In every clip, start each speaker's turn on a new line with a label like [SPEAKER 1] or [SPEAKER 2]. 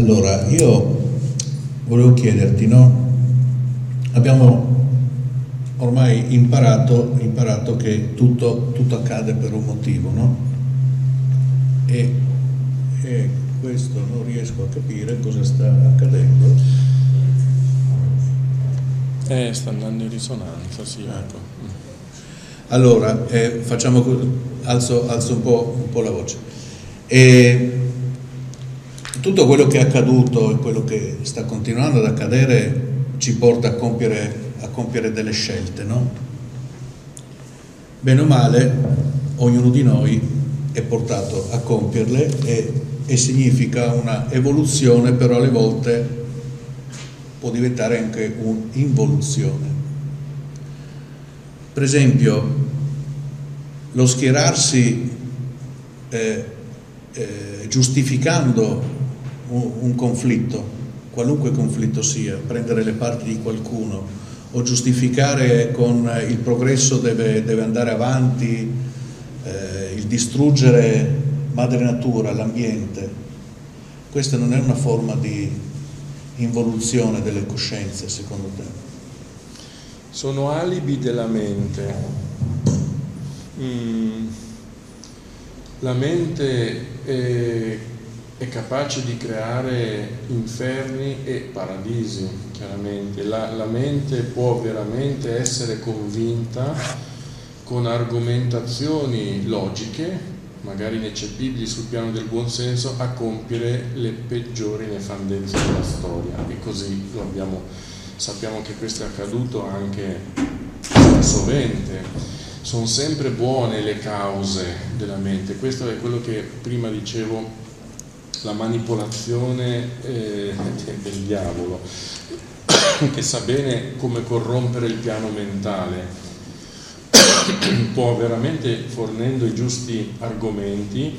[SPEAKER 1] Allora, io volevo chiederti, no? Abbiamo ormai imparato che tutto accade per un motivo, no? E questo non riesco a capire cosa sta accadendo.
[SPEAKER 2] Sta andando in risonanza, sì, ecco.
[SPEAKER 1] Allora, alzo un po' la voce. Tutto quello che è accaduto e quello che sta continuando ad accadere ci porta a compiere delle scelte, no? Bene o male, ognuno di noi è portato a compierle e significa una evoluzione, però alle volte può diventare anche un'involuzione. Per esempio, lo schierarsi giustificando un conflitto, qualunque conflitto sia, prendere le parti di qualcuno o giustificare con il progresso deve andare avanti, il distruggere madre natura, l'ambiente, questa non è una forma di involuzione delle coscienze, secondo te?
[SPEAKER 2] Sono alibi della mente. La mente è capace di creare inferni e paradisi, chiaramente. La mente può veramente essere convinta con argomentazioni logiche, magari ineccepibili sul piano del buonsenso, a compiere le peggiori nefandezze della storia. E così sappiamo che questo è accaduto anche sovente. Sono sempre buone le cause della mente. Questo è quello che prima dicevo, la manipolazione del diavolo, che sa bene come corrompere il piano mentale. Può veramente, fornendo i giusti argomenti,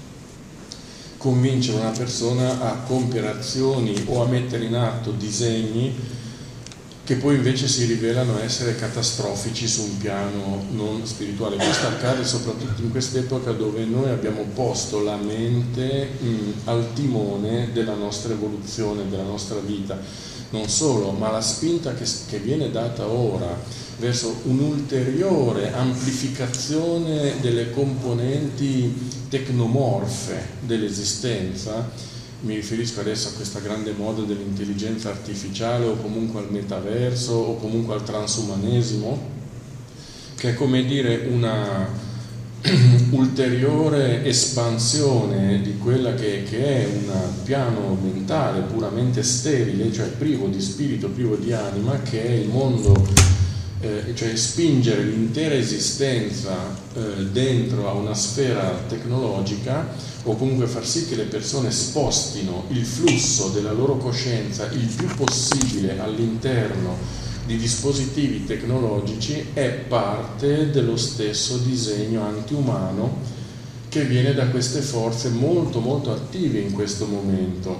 [SPEAKER 2] convincere una persona a compiere azioni o a mettere in atto disegni che poi invece si rivelano essere catastrofici su un piano non spirituale. Questo accade soprattutto in quest'epoca dove noi abbiamo posto la mente al timone della nostra evoluzione, della nostra vita. Non solo, ma la spinta che viene data ora verso un'ulteriore amplificazione delle componenti tecnomorfe dell'esistenza. Mi riferisco adesso a questa grande moda dell'intelligenza artificiale, o comunque al metaverso, o comunque al transumanesimo, che è come dire una ulteriore espansione di quella che è un piano mentale puramente sterile, cioè privo di spirito, privo di anima, che è il mondo, cioè spingere l'intera esistenza dentro a una sfera tecnologica, o comunque far sì che le persone spostino il flusso della loro coscienza il più possibile all'interno di dispositivi tecnologici, è parte dello stesso disegno antiumano che viene da queste forze molto molto attive in questo momento.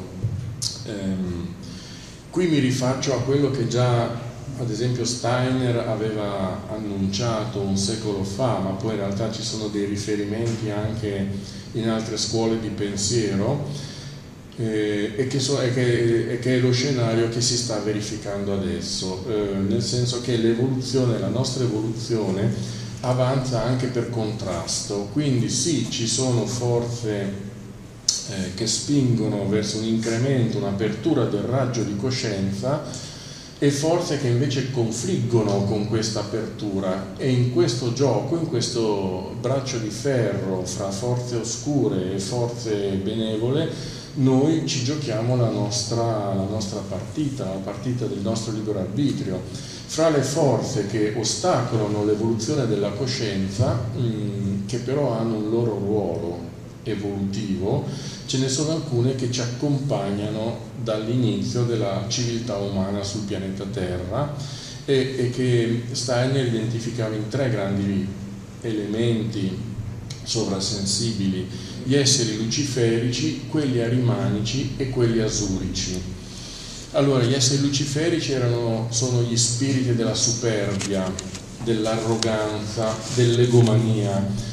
[SPEAKER 2] Qui mi rifaccio a quello che già ad esempio Steiner aveva annunciato un secolo fa, ma poi in realtà ci sono dei riferimenti anche in altre scuole di pensiero, e che è lo scenario che si sta verificando adesso, nel senso che la nostra evoluzione avanza anche per contrasto. Quindi sì, ci sono forze che spingono verso un incremento, un'apertura del raggio di coscienza, e forze che invece confliggono con questa apertura, e in questo gioco, in questo braccio di ferro fra forze oscure e forze benevole, noi ci giochiamo la nostra partita, la partita del nostro libero arbitrio. Fra le forze che ostacolano l'evoluzione della coscienza, che però hanno un loro ruolo evolutivo, ce ne sono alcune che ci accompagnano dall'inizio della civiltà umana sul pianeta Terra, e che Steiner identificava in 3 grandi elementi sovrasensibili: gli esseri luciferici, quelli arimanici e quelli asurici. Allora, gli esseri luciferici sono gli spiriti della superbia, dell'arroganza, dell'egomania,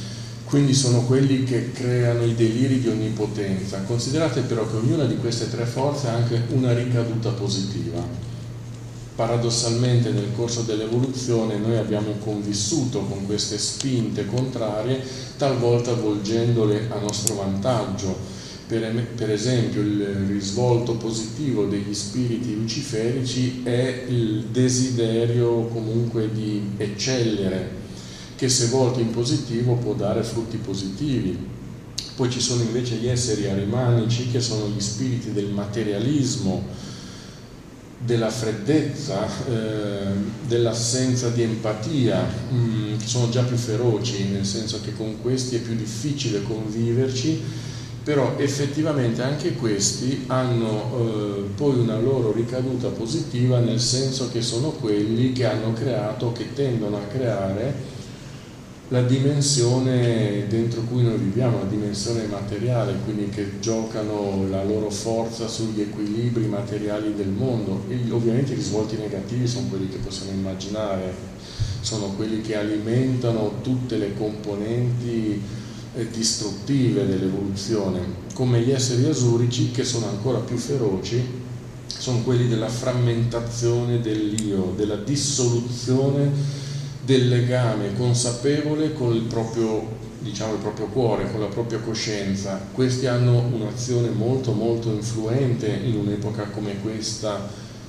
[SPEAKER 2] quindi sono quelli che creano i deliri di onnipotenza. Considerate però che ognuna di queste tre forze ha anche una ricaduta positiva. Paradossalmente nel corso dell'evoluzione noi abbiamo convissuto con queste spinte contrarie, talvolta volgendole a nostro vantaggio. Per esempio il risvolto positivo degli spiriti luciferici è il desiderio comunque di eccellere, che se volto in positivo può dare frutti positivi. Poi ci sono invece gli esseri arimanici, che sono gli spiriti del materialismo, della freddezza, dell'assenza di empatia, che sono già più feroci, nel senso che con questi è più difficile conviverci, però effettivamente anche questi hanno poi una loro ricaduta positiva, nel senso che sono quelli che hanno creato, che tendono a creare la dimensione dentro cui noi viviamo, la dimensione materiale, quindi che giocano la loro forza sugli equilibri materiali del mondo. E ovviamente i risvolti negativi sono quelli che possiamo immaginare, sono quelli che alimentano tutte le componenti distruttive dell'evoluzione, come gli esseri asurici, che sono ancora più feroci, sono quelli della frammentazione dell'io, della dissoluzione del legame consapevole con il proprio, diciamo, il proprio cuore, con la propria coscienza. Questi hanno un'azione molto molto influente in un'epoca come questa,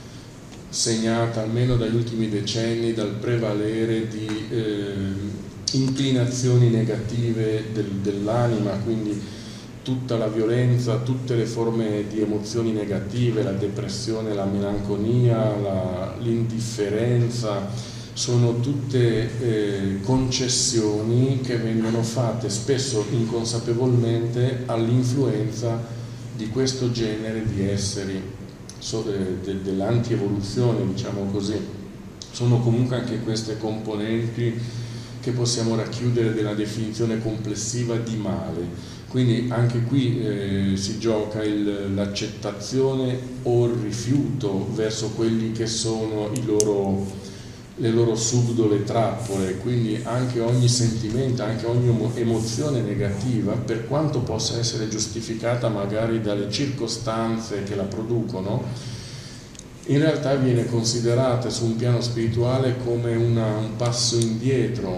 [SPEAKER 2] segnata almeno dagli ultimi decenni dal prevalere di inclinazioni negative dell'anima, quindi tutta la violenza, tutte le forme di emozioni negative, la depressione, la melanconia, l'indifferenza, sono tutte concessioni che vengono fatte spesso inconsapevolmente all'influenza di questo genere di esseri, dell'antievoluzione, diciamo così. Sono comunque anche queste componenti che possiamo racchiudere nella definizione complessiva di male. Quindi anche qui si gioca l'accettazione o il rifiuto verso quelli che sono le loro subdole trappole. Quindi anche ogni sentimento, anche ogni emozione negativa, per quanto possa essere giustificata magari dalle circostanze che la producono, in realtà viene considerata su un piano spirituale come un passo indietro,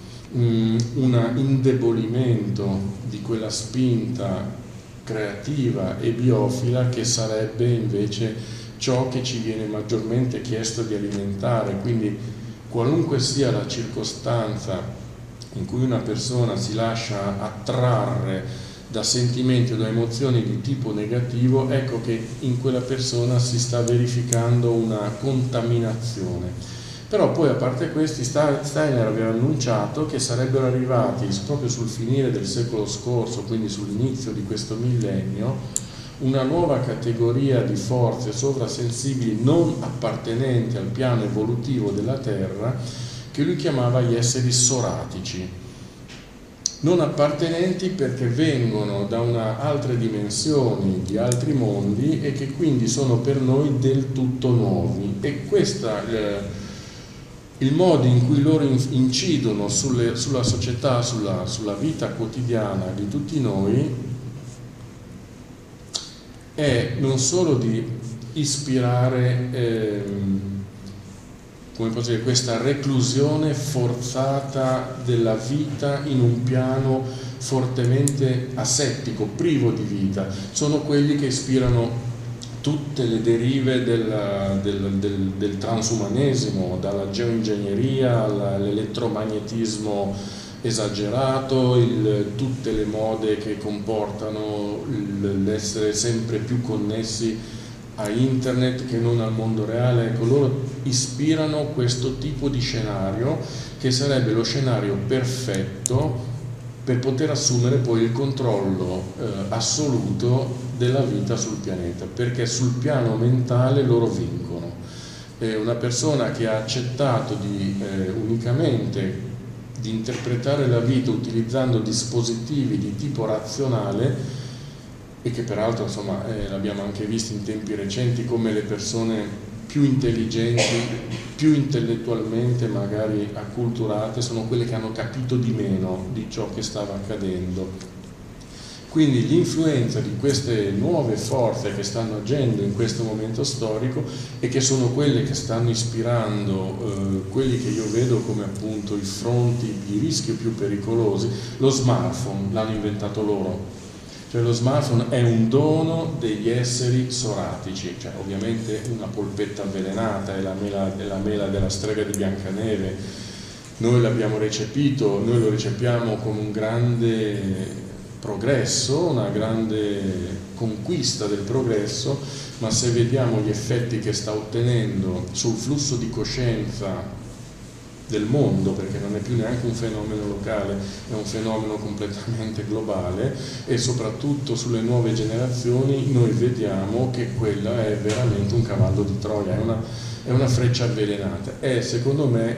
[SPEAKER 2] un indebolimento di quella spinta creativa e biofila che sarebbe invece ciò che ci viene maggiormente chiesto di alimentare. Quindi qualunque sia la circostanza in cui una persona si lascia attrarre da sentimenti o da emozioni di tipo negativo, ecco che in quella persona si sta verificando una contaminazione. Però poi, a parte questi, Steiner aveva annunciato che sarebbero arrivati proprio sul finire del secolo scorso, quindi sull'inizio di questo millennio, una nuova categoria di forze sovrasensibili non appartenenti al piano evolutivo della Terra, che lui chiamava gli esseri soratici. Non appartenenti perché vengono da altre dimensioni, di altri mondi, e che quindi sono per noi del tutto nuovi. E questa, il modo in cui loro incidono sulla società, sulla vita quotidiana di tutti noi, è non solo di ispirare come posso dire, questa reclusione forzata della vita in un piano fortemente asettico, privo di vita. Sono quelli che ispirano tutte le derive del transumanesimo, dalla geoingegneria all'elettromagnetismo esagerato, tutte le mode che comportano l'essere sempre più connessi a internet che non al mondo reale. Ecco, loro ispirano questo tipo di scenario, che sarebbe lo scenario perfetto per poter assumere poi il controllo assoluto della vita sul pianeta, perché sul piano mentale loro vincono. Una persona che ha accettato unicamente di interpretare la vita utilizzando dispositivi di tipo razionale, e che peraltro, insomma, l'abbiamo anche visto in tempi recenti, come le persone più intelligenti, più intellettualmente magari acculturate, sono quelle che hanno capito di meno di ciò che stava accadendo. Quindi l'influenza di queste nuove forze che stanno agendo in questo momento storico e che sono quelle che stanno ispirando quelli che io vedo come appunto i fronti di rischio più pericolosi. Lo smartphone l'hanno inventato loro, cioè lo smartphone è un dono degli esseri soratici, cioè ovviamente una polpetta avvelenata, è la mela della strega di Biancaneve. Noi l'abbiamo recepito, noi lo recepiamo come un grande progresso, una grande conquista del progresso, ma se vediamo gli effetti che sta ottenendo sul flusso di coscienza del mondo, perché non è più neanche un fenomeno locale, è un fenomeno completamente globale, e soprattutto sulle nuove generazioni noi vediamo che quella è veramente un cavallo di Troia, è una freccia avvelenata, è secondo me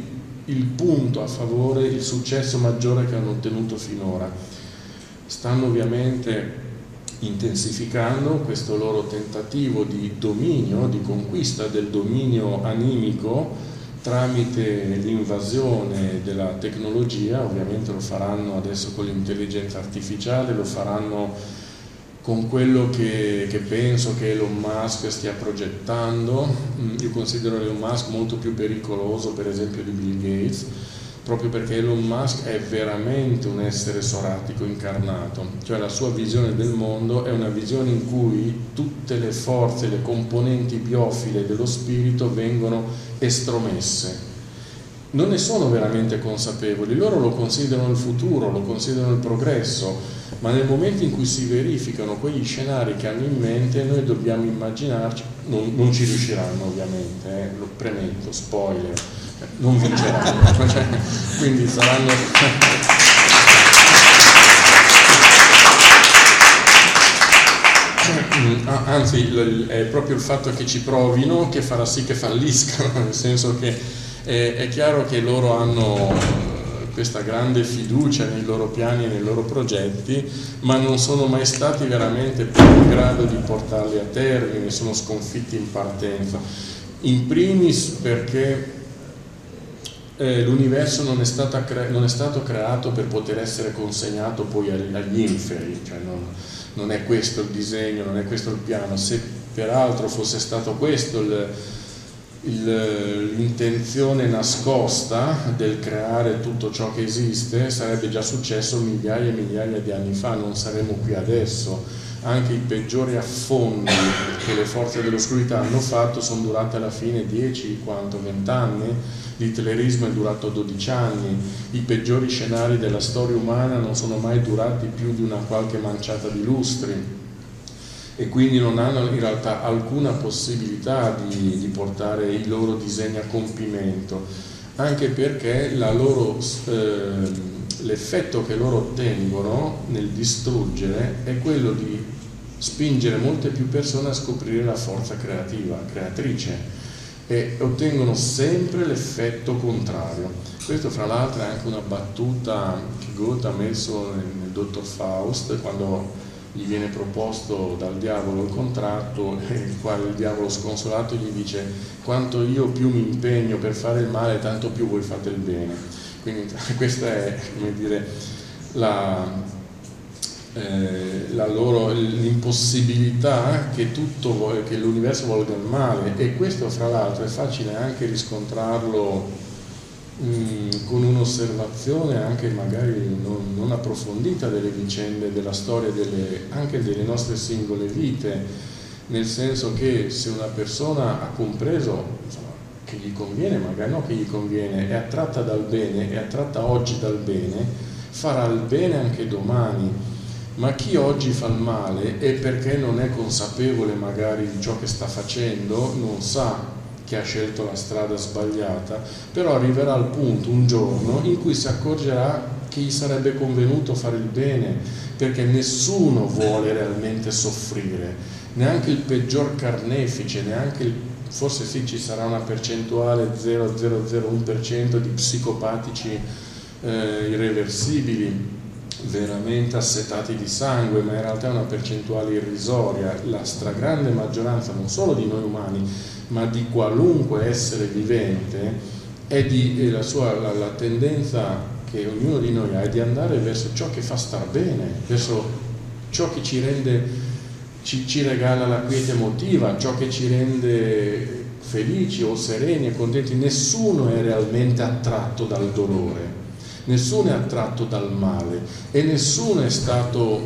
[SPEAKER 2] il punto a favore, il successo maggiore che hanno ottenuto finora. Stanno ovviamente intensificando questo loro tentativo di dominio, di conquista del dominio animico tramite l'invasione della tecnologia. Ovviamente lo faranno adesso con l'intelligenza artificiale, lo faranno con quello che penso che Elon Musk stia progettando. Io considero Elon Musk molto più pericoloso per esempio di Bill Gates, proprio perché Elon Musk è veramente un essere soratico incarnato, cioè la sua visione del mondo è una visione in cui tutte le forze, le componenti biofile dello spirito vengono estromesse. Non ne sono veramente consapevoli, loro lo considerano il futuro, lo considerano il progresso, ma nel momento in cui si verificano quegli scenari che hanno in mente, noi dobbiamo immaginarci, non ci riusciranno ovviamente, lo premetto, spoiler, non vinceranno, cioè, quindi saranno anzi è proprio il fatto che ci provino che farà sì che falliscano, nel senso che è chiaro che loro hanno questa grande fiducia nei loro piani e nei loro progetti, ma non sono mai stati veramente più in grado di portarli a termine, sono sconfitti in partenza, in primis perché l'universo non è stato creato per poter essere consegnato poi agli inferi, cioè non è questo il disegno, non è questo il piano. Se peraltro fosse stato questo l'intenzione nascosta del creare tutto ciò che esiste, sarebbe già successo migliaia e migliaia di anni fa, non saremmo qui adesso. Anche i peggiori affondi che le forze dell'oscurità hanno fatto sono durate alla fine 10, 20 anni, l'hitlerismo è durato 12 anni, i peggiori scenari della storia umana non sono mai durati più di una qualche manciata di lustri, e quindi non hanno in realtà alcuna possibilità di portare i loro disegni a compimento, anche perché l'effetto che loro ottengono nel distruggere è quello di spingere molte più persone a scoprire la forza creatrice, e ottengono sempre l'effetto contrario. Questo fra l'altro è anche una battuta che Goethe ha messo nel Dottor Faust, quando gli viene proposto dal diavolo il contratto, e il quale il diavolo sconsolato gli dice: quanto io più mi impegno per fare il male, tanto più voi fate il bene. Quindi questa è, come dire, l'impossibilità che l'universo volga il male, e questo fra l'altro è facile anche riscontrarlo con un'osservazione anche magari non approfondita delle vicende della storia, anche delle nostre singole vite, nel senso che se una persona ha compreso, insomma, che gli conviene, magari no che gli conviene, è attratta dal bene, è attratta oggi dal bene, farà il bene anche domani. Ma chi oggi fa il male è perché non è consapevole magari di ciò che sta facendo, non sa che ha scelto la strada sbagliata, però arriverà al punto un giorno in cui si accorgerà che gli sarebbe convenuto fare il bene, perché nessuno vuole realmente soffrire, neanche il peggior carnefice, forse sì, ci sarà una percentuale 0,001% di psicopatici irreversibili, veramente assetati di sangue, ma in realtà è una percentuale irrisoria. La stragrande maggioranza non solo di noi umani, ma di qualunque essere vivente, è la tendenza che ognuno di noi ha è di andare verso ciò che fa star bene, verso ciò che ci regala la quiete emotiva, ciò che ci rende felici o sereni e contenti. Nessuno è realmente attratto dal dolore, nessuno è attratto dal male e nessuno è stato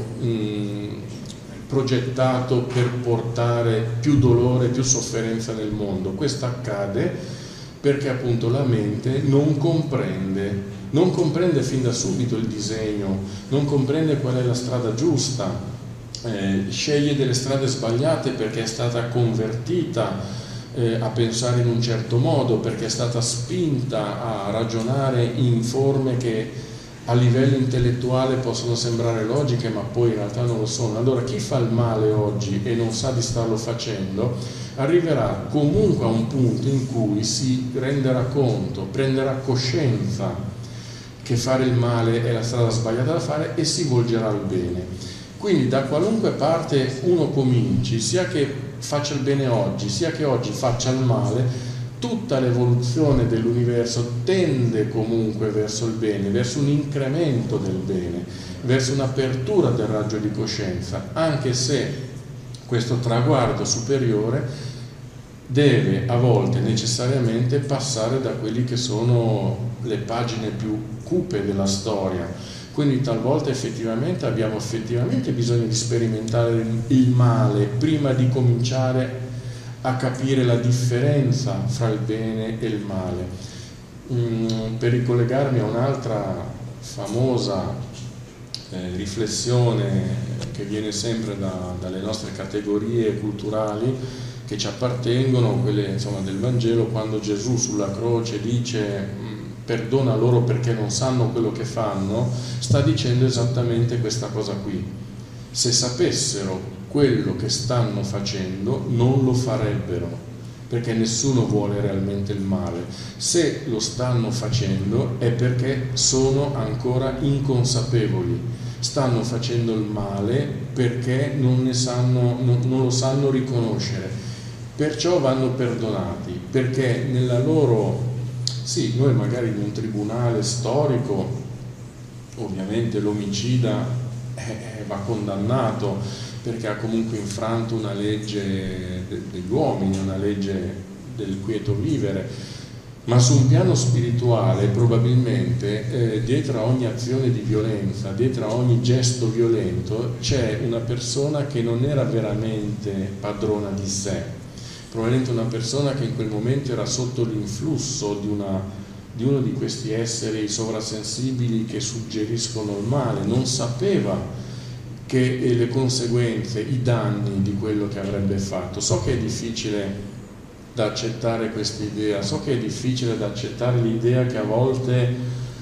[SPEAKER 2] progettato per portare più dolore, più sofferenza nel mondo. Questo accade perché appunto la mente non comprende fin da subito il disegno, non comprende qual è la strada giusta, sceglie delle strade sbagliate perché è stata convertita a pensare in un certo modo, perché è stata spinta a ragionare in forme che a livello intellettuale possono sembrare logiche ma poi in realtà non lo sono. Allora chi fa il male oggi e non sa di starlo facendo arriverà comunque a un punto in cui si renderà conto, prenderà coscienza che fare il male è la strada sbagliata da fare e si volgerà al bene. Quindi da qualunque parte uno cominci, sia che faccia il bene oggi, sia che oggi faccia il male, tutta l'evoluzione dell'universo tende comunque verso il bene, verso un incremento del bene, verso un'apertura del raggio di coscienza, anche se questo traguardo superiore deve a volte necessariamente passare da quelli che sono le pagine più cupe della storia. Quindi talvolta abbiamo effettivamente bisogno di sperimentare il male prima di cominciare a capire la differenza fra il bene e il male. Per ricollegarmi a un'altra famosa riflessione che viene sempre dalle nostre categorie culturali che ci appartengono, quelle insomma del Vangelo, quando Gesù sulla croce dice perdona loro perché non sanno quello che fanno, sta dicendo esattamente questa cosa qui. Se sapessero quello che stanno facendo non lo farebbero, perché nessuno vuole realmente il male. Se lo stanno facendo è perché sono ancora inconsapevoli, stanno facendo il male perché non lo sanno riconoscere, perciò vanno perdonati, perché nella loro... Sì, noi magari in un tribunale storico ovviamente l'omicida va condannato perché ha comunque infranto una legge degli uomini, una legge del quieto vivere, ma su un piano spirituale probabilmente dietro a ogni azione di violenza, dietro a ogni gesto violento c'è una persona che non era veramente padrona di sé, probabilmente una persona che in quel momento era sotto l'influsso di uno di questi esseri sovrasensibili che suggeriscono il male, non sapeva che le conseguenze, i danni di quello che avrebbe fatto. So che è difficile da accettare questa idea, so che è difficile da accettare l'idea che a volte,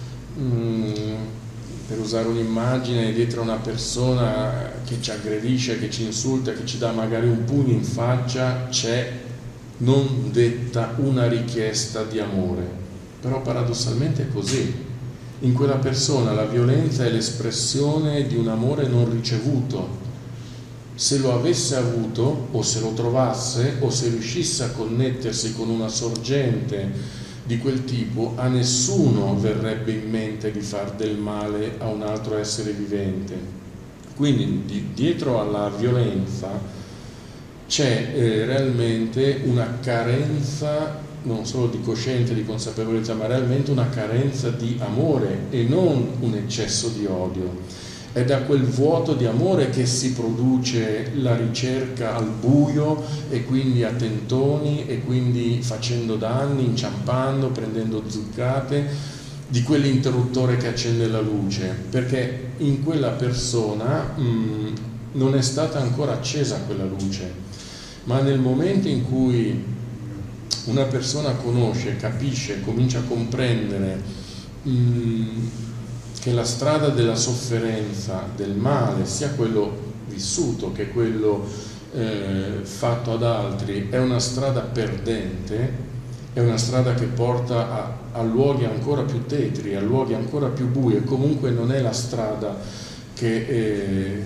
[SPEAKER 2] per usare un'immagine, dietro una persona che ci aggredisce, che ci insulta, che ci dà magari un pugno in faccia, c'è non detta una richiesta di amore, però paradossalmente è così. In quella persona la violenza è l'espressione di un amore non ricevuto. Se lo avesse avuto, o se lo trovasse, o se riuscisse a connettersi con una sorgente di quel tipo, a nessuno verrebbe in mente di far del male a un altro essere vivente. Quindi dietro alla violenza c'è realmente una carenza non solo di coscienza, di consapevolezza, ma realmente una carenza di amore e non un eccesso di odio. È da quel vuoto di amore che si produce la ricerca al buio e quindi a tentoni e quindi facendo danni, inciampando, prendendo zuccate, di quell'interruttore che accende la luce, perché in quella persona non è stata ancora accesa quella luce. Ma nel momento in cui una persona conosce, capisce, comincia a comprendere che la strada della sofferenza, del male, sia quello vissuto che quello fatto ad altri, è una strada perdente, è una strada che porta a luoghi ancora più tetri, a luoghi ancora più bui, e comunque non è la strada che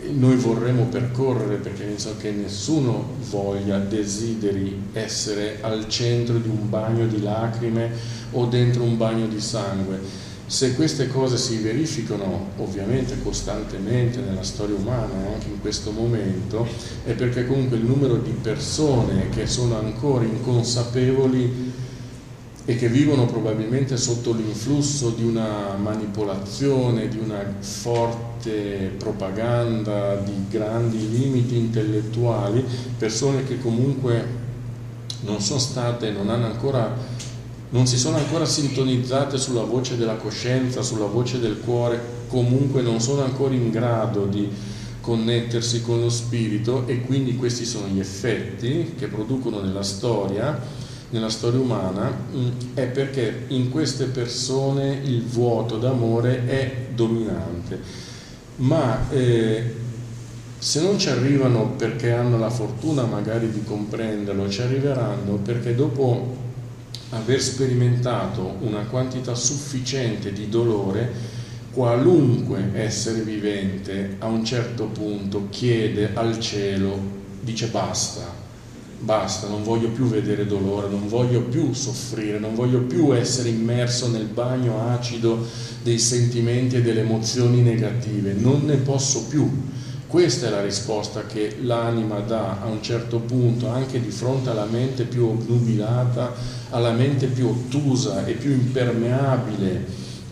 [SPEAKER 2] noi vorremmo percorrere, perché penso che nessuno voglia, desideri essere al centro di un bagno di lacrime o dentro un bagno di sangue. Se queste cose si verificano ovviamente costantemente nella storia umana e anche in questo momento, è perché comunque il numero di persone che sono ancora inconsapevoli e che vivono probabilmente sotto l'influsso di una manipolazione, di una forte propaganda, di grandi limiti intellettuali, persone che comunque non sono state, non si sono ancora sintonizzate sulla voce della coscienza, sulla voce del cuore, comunque non sono ancora in grado di connettersi con lo spirito, e quindi questi sono gli effetti che producono nella storia umana, è perché in queste persone il vuoto d'amore è dominante. Ma se non ci arrivano perché hanno la fortuna magari di comprenderlo, ci arriveranno perché dopo aver sperimentato una quantità sufficiente di dolore, qualunque essere vivente a un certo punto chiede al cielo, dice basta, non voglio più vedere dolore, non voglio più soffrire, non voglio più essere immerso nel bagno acido dei sentimenti e delle emozioni negative, non ne posso più. Questa è la risposta che l'anima dà a un certo punto, anche di fronte alla mente più obnubilata, alla mente più ottusa e più impermeabile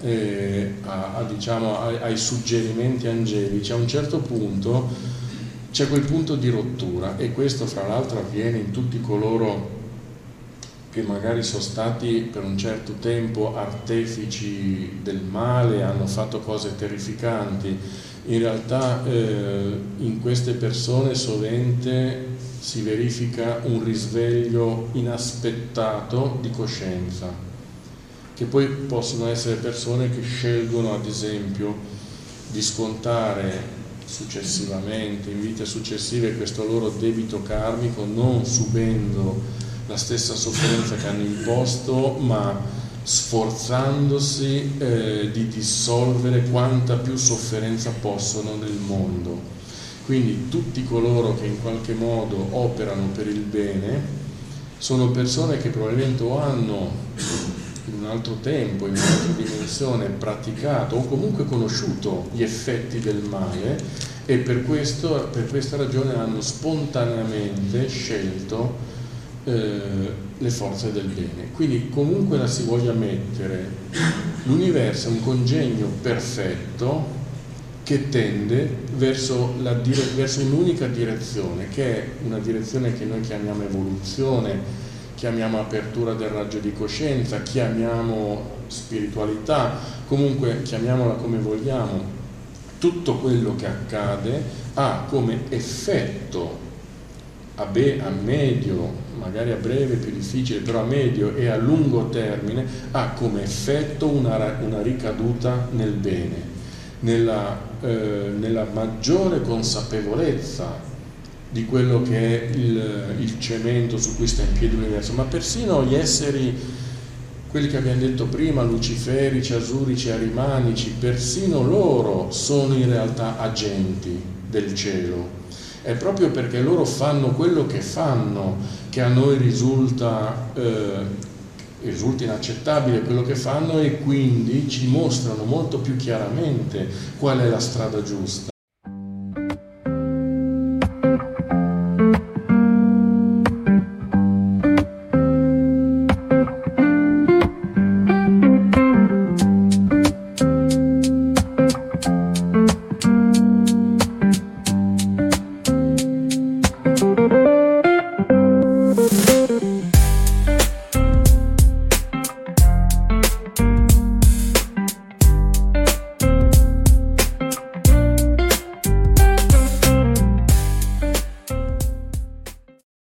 [SPEAKER 2] ai suggerimenti angelici. A un certo punto c'è quel punto di rottura, e questo fra l'altro avviene in tutti coloro che magari sono stati per un certo tempo artefici del male, hanno fatto cose terrificanti. In realtà in queste persone sovente si verifica un risveglio inaspettato di coscienza, che poi possono essere persone che scelgono ad esempio di scontare successivamente, in vite successive, questo loro debito karmico, non subendo la stessa sofferenza che hanno imposto, ma sforzandosi di dissolvere quanta più sofferenza possono nel mondo. Quindi tutti coloro che in qualche modo operano per il bene sono persone che probabilmente o hanno in un altro tempo, in un'altra dimensione, praticato o comunque conosciuto gli effetti del male, e per questa ragione hanno spontaneamente scelto le forze del bene. Quindi comunque la si voglia mettere, l'universo è un congegno perfetto che tende verso un'unica direzione, che è una direzione che noi chiamiamo evoluzione, chiamiamo apertura del raggio di coscienza, chiamiamo spiritualità, comunque chiamiamola come vogliamo. Tutto quello che accade ha come effetto a medio, magari a breve più difficile, però a medio e a lungo termine, ha come effetto una ricaduta nel bene, nella maggiore consapevolezza di quello che è il cemento su cui sta in piedi l'universo. Ma persino gli esseri, quelli che abbiamo detto prima, luciferici, asurici, arimanici, persino loro sono in realtà agenti del cielo. È proprio perché loro fanno quello che fanno che a noi risulta inaccettabile quello che fanno, e quindi ci mostrano molto più chiaramente qual è la strada giusta.